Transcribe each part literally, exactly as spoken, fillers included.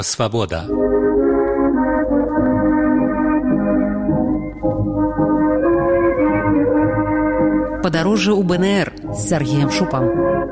Свобода. Падарожжа ў БНР з Сергієм Шупам.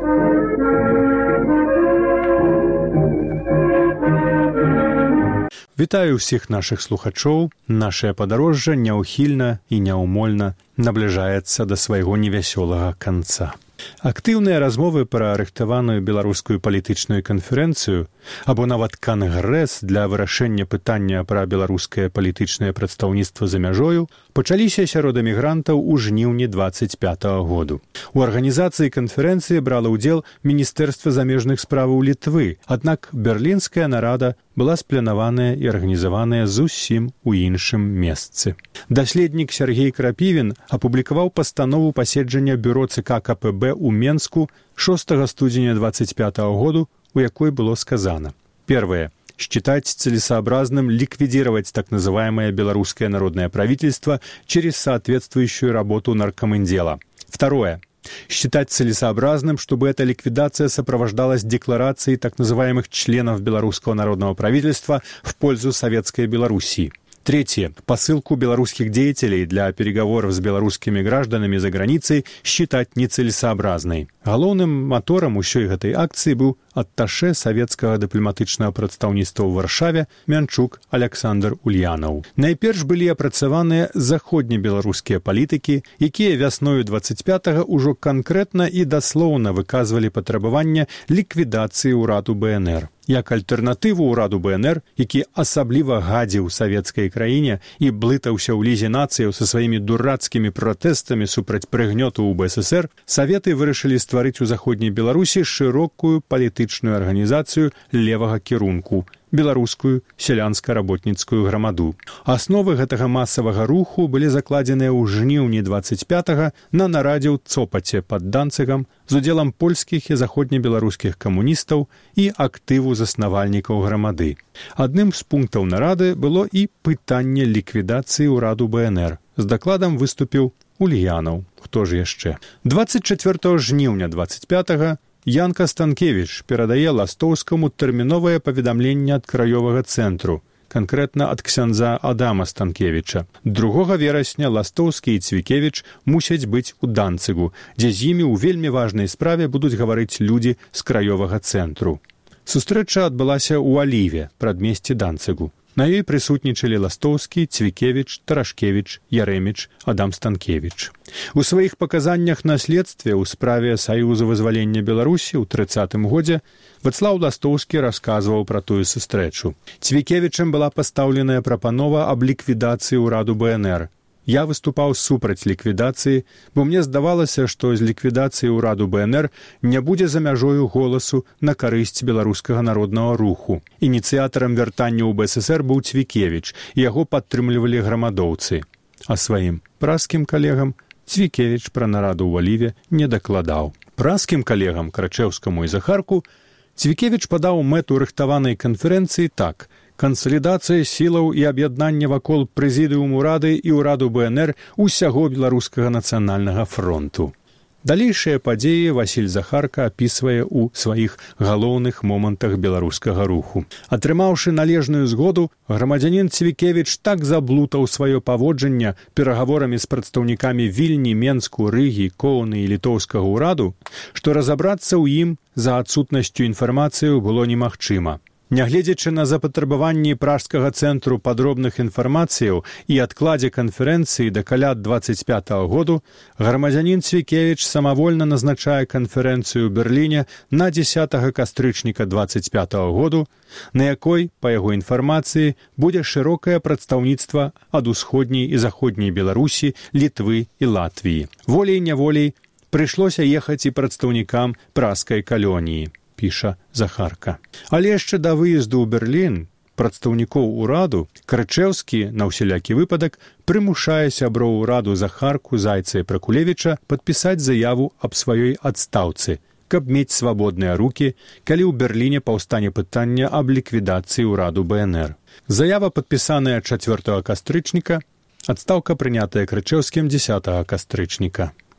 Вітаю ўсіх нашых слухачоў. Нашае падарожжа няўхільна і няўмольна набліжаецца да свайго невясёлага канца. Актыўныя размовы пра рыхтаваную беларускую палітычную канферэнцыю або нават кангрэс для вырашэння пытання пра беларускае палітычнае прадстаўніцтва за мяжою пачаліся сярод эмігрантаў у жніўні дваццаць пятага году. У арганізацыі канферэнцыі брала ўдзел Міністэрства замежных справаў Літвы, аднак берлінская нарада была спланаваная і арганізаваная зусім у іншым месцы. Даследнік Сергей Крапівін апублікаваў пастанову паседжання бюро ЦК КПБ у Менску шостага студзеня двадцать пятого году, у якой было сказано: Первое. Считать целесообразным ликвидировать так называемое белорусское народное правительство через соответствующую работу наркоминдела. Второе. Считать целесообразным, чтобы эта ликвидация сопровождалась декларацией так называемых членов белорусского народного правительства в пользу Советской Белоруссии. Третье. Посылку белорусских деятелей для переговоров с белорусскими гражданами за границей считать нецелесообразной. Галоўным маторам усёй гэтай акцыі быў атташе савецкага дыпламатычнага прадстаўніцтва ў Варшаве Мянчук Александр Ульянаў. Найперш былі апрацаваныя заходнебеларускія палітыкі, якія вясною дваццаць пятага ўжо канкрэтна і даслоўна выказвалі патрабаванне ліквідацыі ўраду БНР. Як альтэрнатыву ўраду БНР, які асабліва гадзіў савецкай краіне і блытаўся ў лізе нацыяў са сваімі дурацкімі пратэстамі супраць прыгнёту ў БССР, саветы вырашылі стварыць у заходняй Беларусі шырокую палітычную арганізацыю левага кірунку – беларускую сялянска-работніцкую грамаду. Асновы гэтага масавага руху былі закладзеныя ў жніўні дваццаць пятага на нарадзе ў Цопаце пад Данцыгам з удзелам польскіх і заходнебеларускіх камуністаў і актыву заснавальнікаў грамады. Адным з пунктаў нарады было і пытанне ліквідацыі ўраду БНР. З дакладам выступіў Ульянаў. Хто ж яшчэ? дваццаць чацвёртага жніўня дваццаць пятага Янка Станкевіч перадае Ластоўскаму тэрміновае паведамленне ад краёвага цэнтру, канкрэтна ад ксяндза Адама Станкевіча. другога верасня Ластоўскі і Цвікевіч мусяць быць у Данцыгу, дзе з імі ў вельмі важнай справе будуць гаварыць людзі з краёвага цэнтру. Сустрэча адбылася ў Аліве, прадмесці Данцыгу. На ёй прысутнічалі Ластоўскі, Цвікевіч, Тарашкевіч, Ярэміч, Адам Станкевіч. У сваіх паказаннях на следстве ў справе Саюзу вызвалення Беларусі ў трыццатым годзе Вацлаў Ластоўскі расказваў пра тую сустрэчу. Цвікевічам была пастаўленая прапанова аб ліквідацыі ўраду БНР. Я выступаў супраць ліквідацыі, бо мне здавалася, што з ліквідацыі ўраду БНР не будзе за мяжою голасу на карысць беларускага народнага руху. Ініцыятарам вяртання ў БССР быў Цвікевіч, і яго падтрымлівалі грамадоўцы. А сваім праскім калегам Цвікевіч пра нараду ў Аліве не дакладаў. Праскім калегам Крачэўскаму і Захарку Цвікевіч падаў мэту рыхтаванай канферэнцыі так: кансалідацыя сілаў і аб'яднанне вакол прэзідыуму Рады і ўраду БНР усяго беларускага нацыянальнага фронту. Далейшыя падзеі Васіль Захарка апісвае ў сваіх галоўных момантах беларускага руху. Атрымаўшы належную згоду, грамадзянін Цвікевіч так заблутаў сваё паводжанне перагаворамі з прадстаўнікамі Вільні, Менску, Рыгі, Коўны і літоўскага ўраду, што разабрацца ў ім за адсутнасцю інфармацыі было немагчыма. Нягледзячы на запатрабаванні пражскага цэнтру падробных інфармацыяў і адкладзе канферэнцыі да каля дваццаць пятага году, грамадзянін Цвікевіч самавольна назначае канферэнцыю ў Берліне на дзесятага кастрычніка дваццаць пятага году, на якой, па яго інфармацыі, будзе шырокае прадстаўніцтва ад усходняй і заходняй Беларусі, Літвы і Латвіі. Волей-няволей прыйшлося ехаць і прадстаўнікам пражскай калоніі, піша Захарка. Але яшчэ да выезду ў Берлін прадстаўнікоў ураду Крачэўскі на ўсялякі выпадак прымушае сяброў ураду Захарку, Зайца і Пракулевіча падпісаць заяву аб сваёй адстаўцы, каб мець свабодныя рукі, калі ў Берліне паўстане пытанне аб ліквідацыі ўраду БНР. Заява падпісаная чацвёртага кастрычніка, адстаўка прынятая Крачэўскім дзесятага кастрычніка.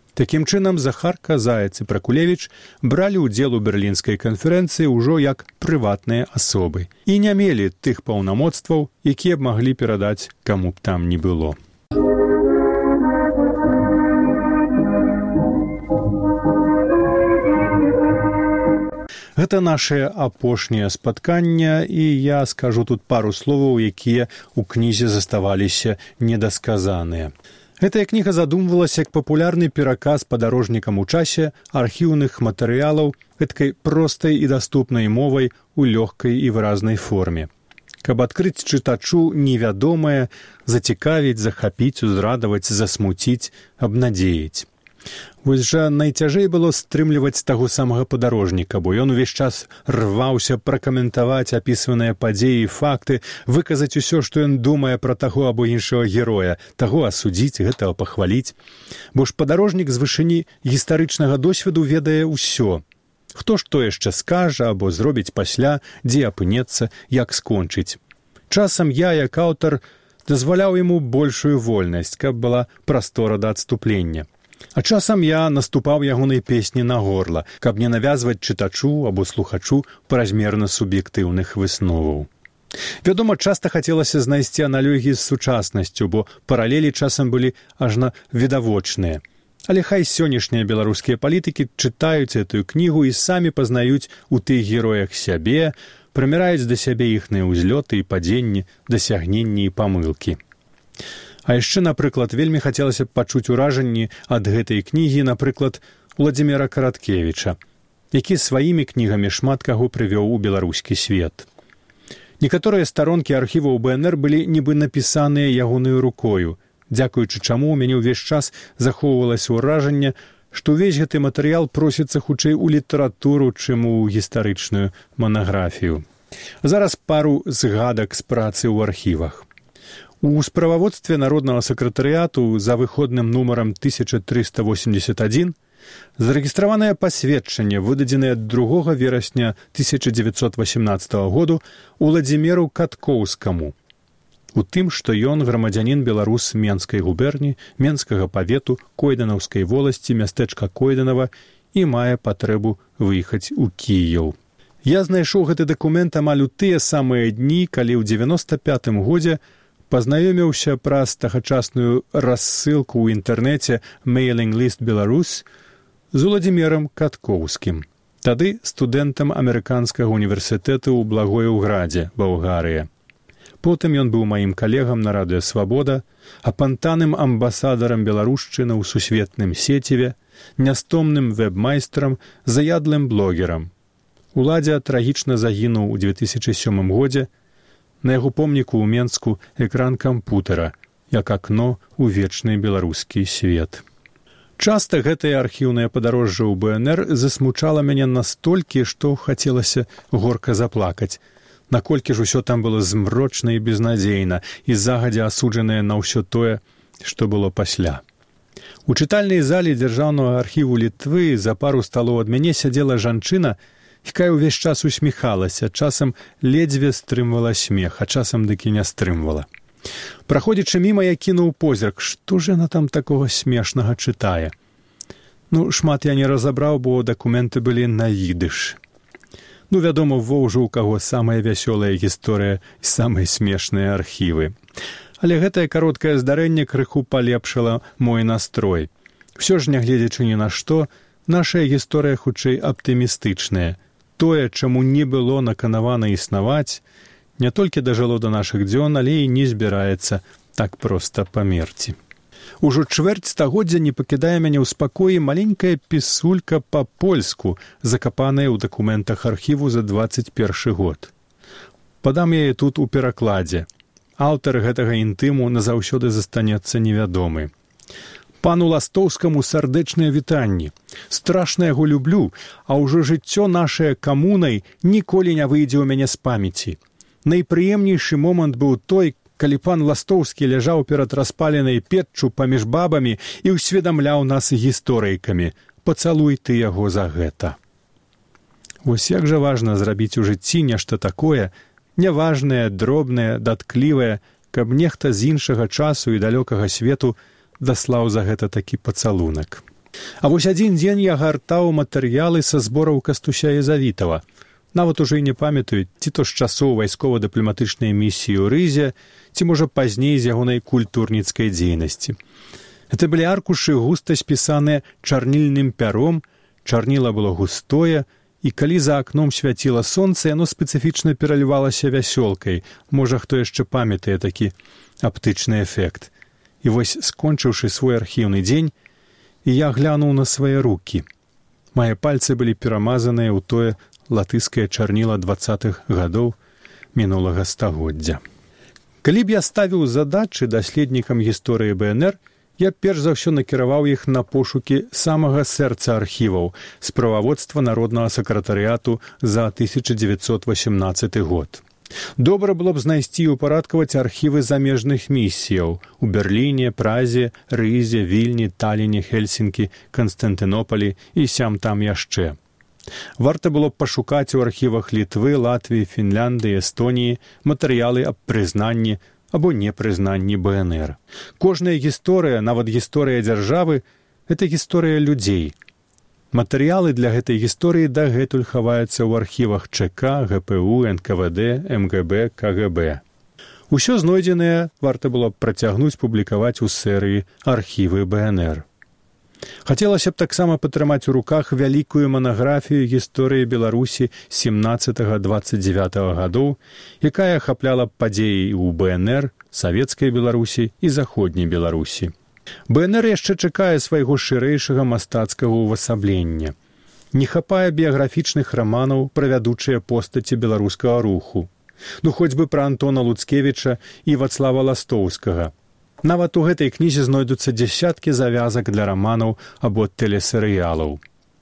Такім чынам, Захарка, Заяц і Пракулевіч бралі ўдзел у берлінскай канферэнцыі ўжо як прыватныя асобы і не мелі тых паўнамоцтваў, якія б маглі перадаць каму б там ні было. Гэта нашае апошняе спатканне, і я скажу тут пару словаў, якія ў кнізе заставаліся недасказаныя. Гэтая кніга задумвалася як папулярны пераказ падарожнікам у часе архіўных матэрыялаў гэткай простай і даступнай мовай у лёгкай і выразнай форме. Каб адкрыць чытачу невядомае, зацікавіць, захапіць, узрадаваць, засмуціць, абнадзеяць. Вось жа найцяжэй было стрымліваць таго самага падарожніка, бо ён увесь час рваўся пракаментаваць апісваныя падзеі і факты, выказаць усё, што ён думае пра таго або іншага героя, таго асудзіць, гэтага пахваліць. Бо ж падарожнік з вышыні гістарычнага досведу ведае ўсё. Хто што яшчэ скажа або зробіць пасля, дзе апынецца, як скончыць. Часам я, як аўтар, дазваляў яму большую вольнасць, каб была прастора да адступлення. А часам я наступаў ягонай песні на горла, каб не навязваць чытачу або слухачу празмерна суб'ектыўных высноваў. Вядома, часта хацелася знайсці аналогіі з сучаснасцю, бо паралелі часам былі ажна відавочныя. Але хай сённяшнія беларускія палітыкі чытаюць гэтую кнігу і самі пазнаюць у тых героях сябе, прыміраюць да сябе іхныя ўзлёты і падзенні, дасягненні і памылкі. А яшчэ, напрыклад, вельмі хацелася б пачуць уражанні ад гэтай кнігі, напрыклад, Уладзіміра Караткевіча, які сваімі кнігамі шмат каго прывёў у беларускі свет. Некаторыя старонкі архіваў бэ эн эр былі нібы напісаныя ягонаю рукою, дзякуючы чаму ў мяне ўвесь час захоўвалася ўражанне, што ўвесь гэты матэрыял просіцца хутчэй у літаратуру, чым у гістарычную манаграфію. Зараз пару згадак з працы ў архівах. У справаводстве Народнага сакратарыяту за выходным нумарам тысяча трыста восемьдесят адзін зарэгістраванае пасведчанне, выдадзенае другога верасня тысяча дзевяцьсот васямнаццатага году Уладзіміру Каткоўскаму. У тым, што ён грамадзянін беларус Менскай губерні, Менскага павету, Койданаўскай воласці, мястэчка Койданава і мае патрэбу выехаць у Кіеў. Я знайшоў гэты дакумент амаль у тыя самыя дні, калі ў дзевяноста пятым годзе пазнаёміўся праз тагачасную рассылку ў інтэрнэце «Mailing List Belarus» з Уладзімірам Каткоўскім, тады студэнтам амерыканскага універсітэту ў Благоеўградзе, Балгарыя. Потым ён быў маім калегам на радыё «Свабода», апантаным амбасадарам беларушчыны ў сусветным сеціве, нястомным вэб-майстрам, заядлым блогерам. Уладзя трагічна загінуў у дзве тысячы сёмым годзе. На яго помніку ў Менску экран кампутара, як акно ў вечны беларускі свет. Часта гэтае архіўнае падарожжа ў бэ эн эр засмучала мяне настолькі, што хацелася горка заплакаць. Наколькі ж усё там было змрочна і безнадзейна, і загадзя асуджанае на ўсё тое, што было пасля. У чытальнай залі дзяржаўнага архіву Літвы за пару сталоў ад мяне сядзела жанчына, якая ўвесь час усміхалася, часам ледзьве стрымвала смех, а часам дык і не стрымвала. Праходзячы міма, я кінуў позірк, што ж яна там такога смешнага чытае. Ну, шмат я не разабраў, бо дакументы былі на ідыш. Ну, вядома, во ўжо ў каго самая вясёлая гісторыя і самыя смешныя архівы. Але гэтае кароткае здарэнне крыху палепшыла мой настрой. Усё ж, нягледзячы ні на што, нашая гісторыя хутчэй аптымістычная. Тое, чаму не было наканавана існаваць, не толькі дажыло да нашых дзён, але і не збіраецца так проста памерці. Ужо чвэрць стагоддзя не пакідае мяне ў спакоі маленькая пісулька па-польску, закапаная ў дакументах архіву за дваццаць першы год. Падам яе тут у перакладзе. Аўтар гэтага інтыму назаўсёды застанецца невядомы. Пану Ластоўскаму сардэчныя вітанні. Страшна яго люблю, а ўжо жыццё нашае камунай ніколі не выйдзе ў мяне з памяці. Найпрыемнейшы момант быў той, калі пан Ластоўскі ляжаў перад распаленай печчу паміж бабамі і ўсведамляў нас гісторыйкамі. Пацалуй ты яго за гэта. Вось як жа важна зрабіць у жыцці нешта такое, няважнае, дробнае, датклівае, каб нехта з іншага часу і далёкага свету даслаў за гэта такі пацалунак. А вось адзін дзень я гартаў матэрыялы са збораў Кастуся Езавітава. Нават ужо і не памятаю, ці то з часоў вайскова-дыпламатычнай місіі ў Рызе, ці, можа, пазней з ягонай культурніцкай дзейнасці. Гэта былі аркушы густа спісаныя чарнільным пяром, чарніла было густое, і калі за акном свяціла сонца, яно спецыфічна пералівалася вясёлкай. Можа, хто яшчэ памятае такі аптычны эфект. І вось, скончыўшы свой архіўны дзень, і я глянуў на свае рукі. Мае пальцы былі перамазаныя ў тое латыскае чарніла дваццатых гадоў мінулага стагоддзя. Калі б я ставіў задачы даследнікам гісторыі БНР, я перш за ўсё накіраваў іх на пошукі самага сэрца архіваў, справаводства Народнага сакратарыяту за тысяча дзевяцьсот васямнаццаты год. Добра было б знайсці і упарадкаваць архівы замежных місіяў у Берліне, Празе, Рызе, Вільні, Таліне, Хельсінкі, Канстантынополі і сям-там яшчэ. Варта было б пашукаць у архівах Літвы, Латвіі, Фінляндыі, Эстоніі матэрыялы аб прызнанні або непрызнанні БНР. Кожная гісторыя, нават гісторыя дзяржавы, гэта гісторыя людзей. Матэрыялы для гэтай гісторыі дагэтуль хаваюцца ў архівах ЧК, ГПУ, эн ка вэ дэ, эм гэ бэ, ка гэ бэ. Усё знойдзенае варта было б працягнуць публікаваць у серыі архівы БНР. Хацелася б таксама патрымаць у руках вялікую манаграфію гісторыі Беларусі семнаццатага-дваццаць дзевятага гадоў, якая ахапляла б падзеі ў БНР, савецкай Беларусі і заходняй Беларусі. БНР яшчэ чакае свайго шырэйшага мастацкага ўвасаблення. Не хапае біяграфічных раманаў пра вядучыя постаці беларускага руху. Ну, хоць бы пра Антона Луцкевіча і Вацлава Ластоўскага. Нават у гэтай кнізе знойдуцца дзясяткі завязак для раманаў або тэлесерыялаў.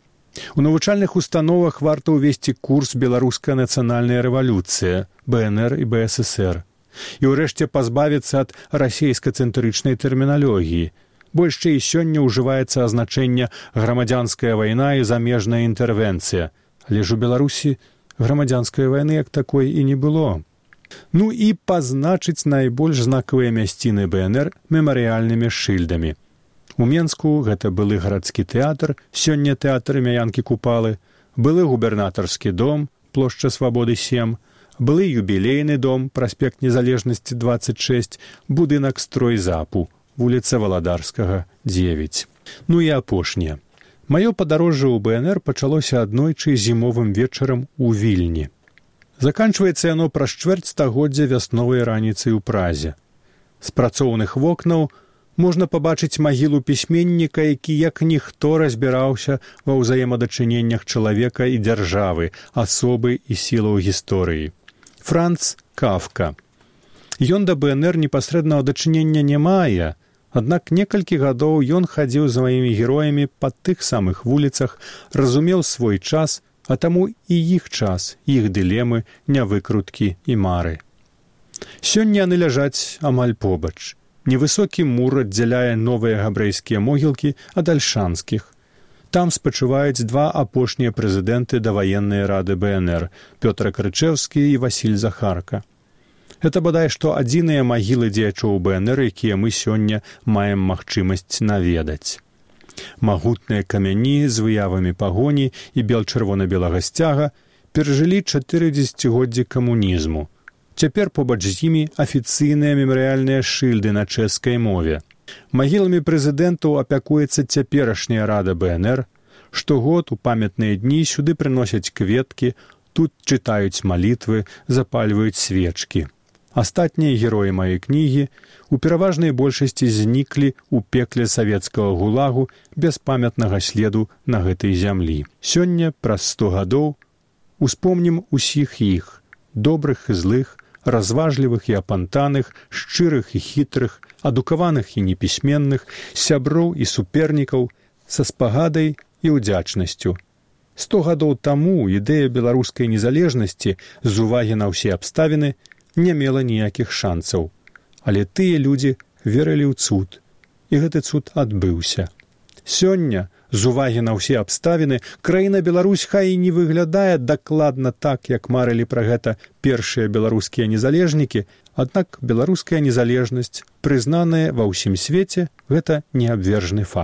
У навучальных установах варта ўвесці курс «Беларуская нацыянальная рэвалюцыя» БНР і БССР. І ўрэшце пазбавіцца ад расейска-цэнтрычнай тэрміналогіі, бо яшчэ і сёння ўжываецца азначэнне «грамадзянская вайна» і «замежная інтэрвенцыя», але ж у Беларусі грамадзянскай вайны як такой і не было. Ну і пазначыць найбольш знакавыя мясціны БНР мемарыяльнымі шыльдамі. У Менску гэта былы гарадскі тэатр, сёння тэатр імя Купалы, былы губернатарскі дом, плошча Свабоды сем, былы юбілейны дом, праспект Незалежнасці дваццаць шэсць, будынак стройзапу, вуліца Валадарскага, дзевяць. Ну і апошняе. Маё падарожжа ў БНР пачалося аднойчы зімовым вечарам у Вільні. Заканчваецца яно праз чвэрць стагоддзя вясновай раніцай у Празе. З працоўных вокнаў можна пабачыць магілу пісьменніка, які як ніхто разбіраўся ва ўзаемадачыненнях чалавека і дзяржавы, асобы і сілаў гісторыі. Франц Кафка. Ён да БНР непасрэднага дачынення не мае, аднак некалькі гадоў ён хадзіў за маімі героямі па тых самых вуліцах, разумеў свой час, а таму і іх час, іх дылемы, нявыкруткі і мары. Сёння яны ляжаць амаль побач. Невысокі мур аддзяляе новыя габрэйскія могілкі ад альшанскіх. Там спачываюць два апошнія прэзідэнты даваеннай рады БНР – Пётр Крычэўскі і Васіль Захарка. Гэта бадай што адзіныя магілы дзеячоў БНР, якія мы сёння маем магчымасць наведаць. Магутныя камяні з выявамі пагоні і бел-чырвона-белага сцяга перажылі чатыры дзесяцігоддзі камунізму. Цяпер побач з імі афіцыйныя мемарыяльныя шыльды на чэшскай мове. Магіламі прэзідэнтаў апякуецца цяперашняя рада БНР. Штогод у памятныя дні сюды прыносяць кветкі, тут чытаюць малітвы, запальваюць свечкі. Астатнія героі маёй кнігі у пераважнай большасці зніклі ў пекле савецкага гулагу без памятнага следу на гэтай зямлі. Сёння, праз сто гадоў, успомнім усіх іх, добрых і злых, разважлівых і апантаных, шчырых і хітрых, адукаваных і непісьменных, сяброў і супернікаў, са спагадай і ўдзячнасцю. Сто гадоў таму ідэя беларускай незалежнасці з увагі на ўсе абставіны не мела ніякіх шанцаў. Але тыя людзі верылі ў цуд, і гэты цуд адбыўся. Сёння, з увагі на ўсе абставіны, краіна Беларусь хай і не выглядае дакладна так, як марылі пра гэта першыя беларускія незалежнікі, аднак беларуская незалежнасць, прызнаная ва ўсім свеце, гэта неабвержны факт.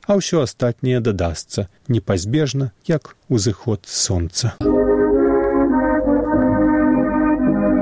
а ўсё астатняе дадасца непазбежна, як узыход сонца.